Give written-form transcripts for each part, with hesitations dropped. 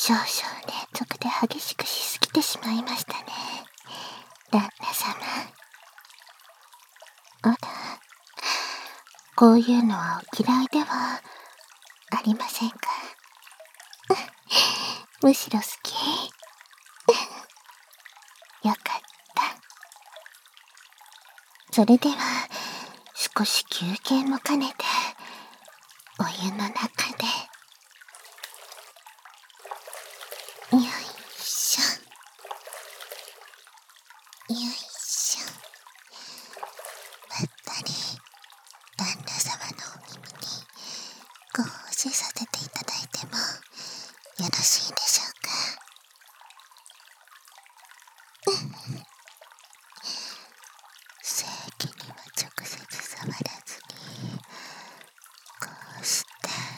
少々連続で激しくしすぎてしまいましたね、旦那様。あら、こういうのはお嫌いではありませんか？むしろ好き。よかった。それでは少し休憩も兼ねてお湯の中で。よいしょよいしょ。まったり旦那様のお耳にご奉仕させていただいてもよろしいでしょうか？正規には直接触らずに、こうして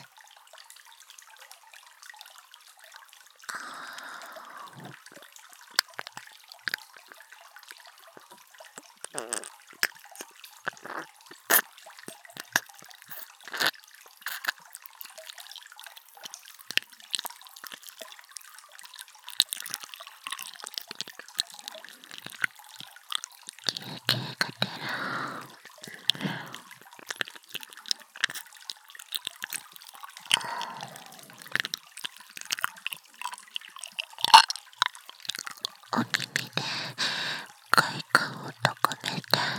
休憩がてらお耳で快感を高めて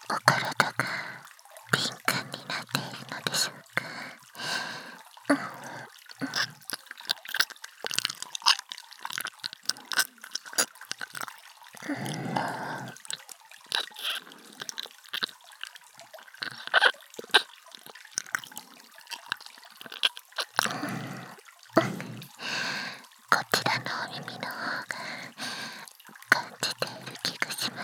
お体が敏感になっているのでしょうか。こちらのお耳の方が感じている気がします。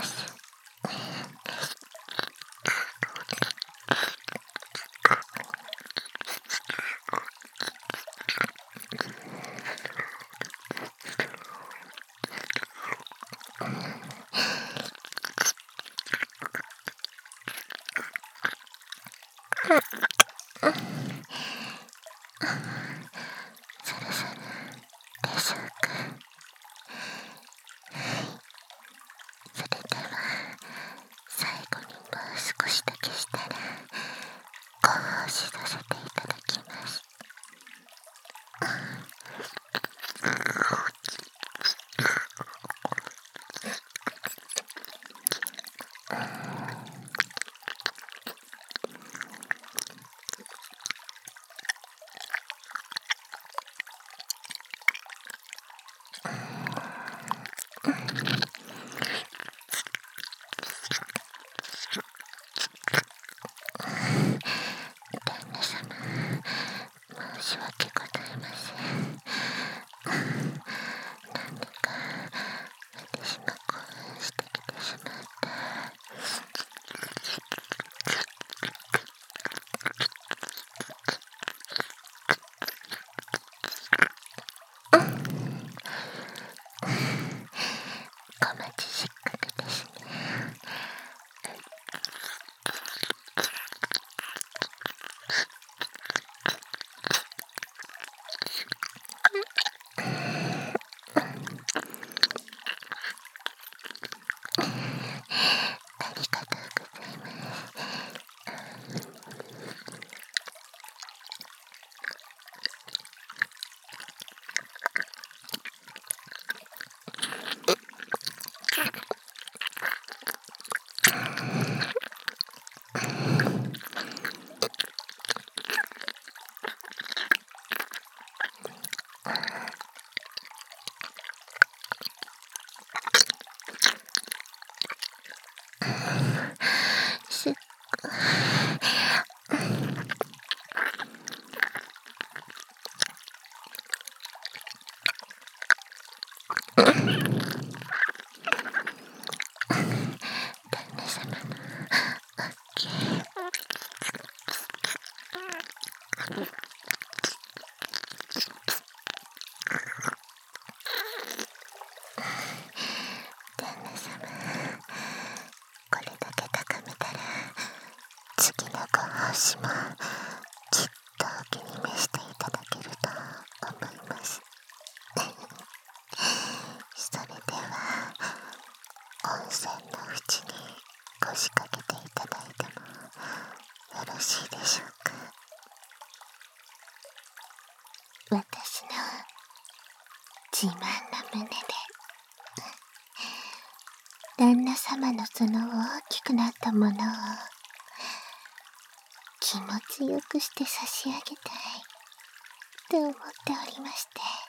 そろそろでしょうか。それでは最後にもう少しだけしたらご奉仕させていただきます。旦那様、申し訳ございません。なんだか私も興奮してきてしまった。小町失格ですね。ありがとうございます。すっ旦那様のオッケー。旦那様、これだけ高めたら次のご奉仕もきっとお気に召していただけると思います。それでは温泉の縁に腰掛けていただいてもよろしいでしょうか。私の自慢の胸で旦那様のその大きくなったものを気持ちよくして差し上げたいと思っておりまして。